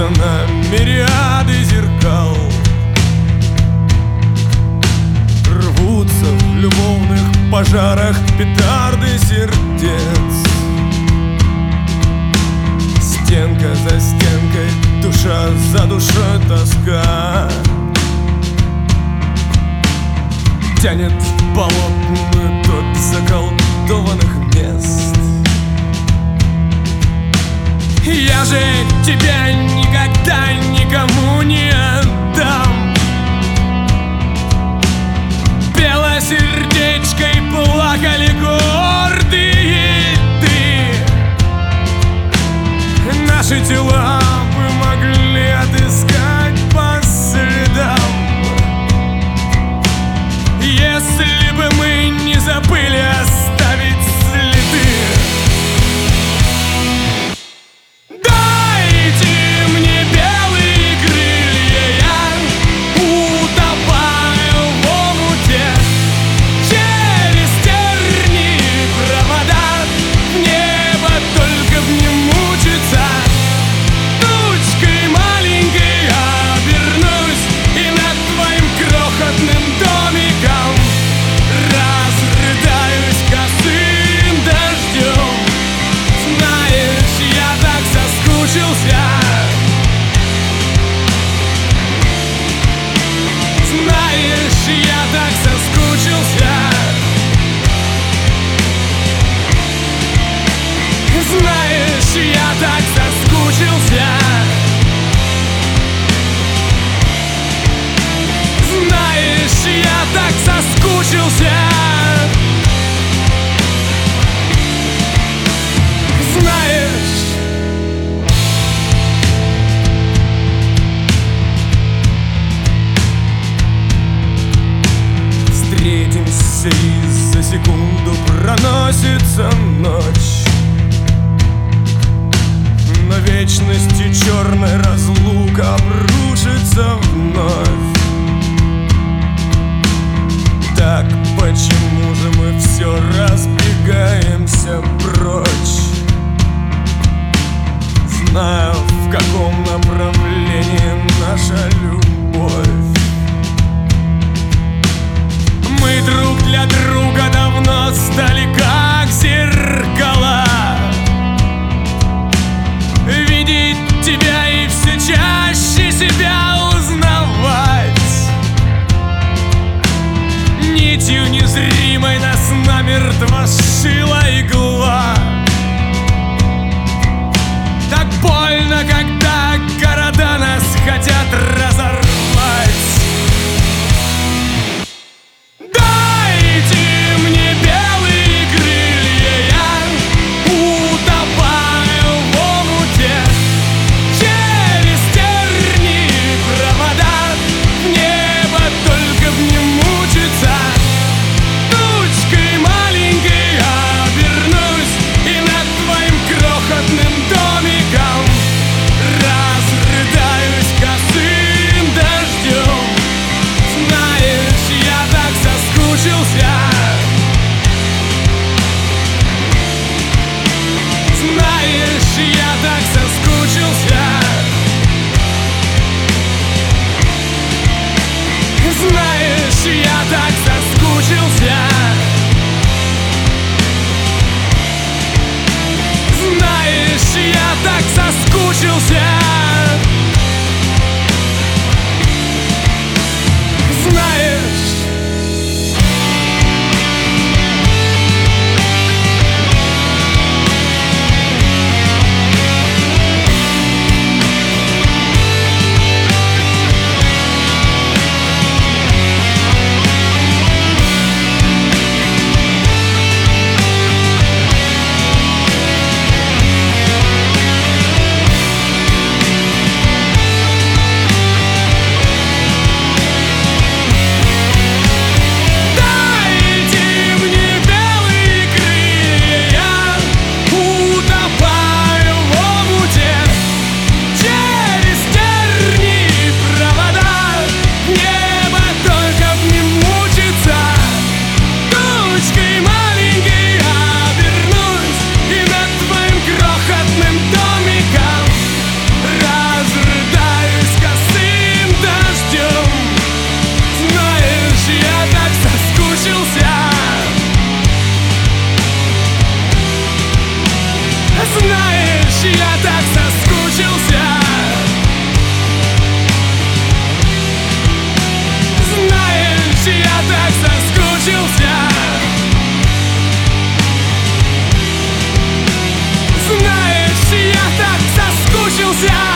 разбиваются на мириады зеркал, рвутся в любовных пожарах петарды сердец. Стенка за стенкой, душа за душой тоска тянет в болотную топь заколдованных мест. Я же тебя никогда никому не отдам. Белосердечкой плакали гордые ты. Наши тела бы могли отыскать по следам, если бы мы не забыли оставить следы. Встретимся, и за секунду проносится ночь. На вечности черная разлука обрушится вновь. Так почему же мы все разбегаемся прочь, зная, в каком направлении наша любовь? Мы друг для друга давно стали как зеркала. Видеть тебя и все чаще себя узнавать. Нитью незримой нас намертво сшила игла. Так больно, когда города нас хотят разорвать. так соскучился. Знаешь, я так соскучился.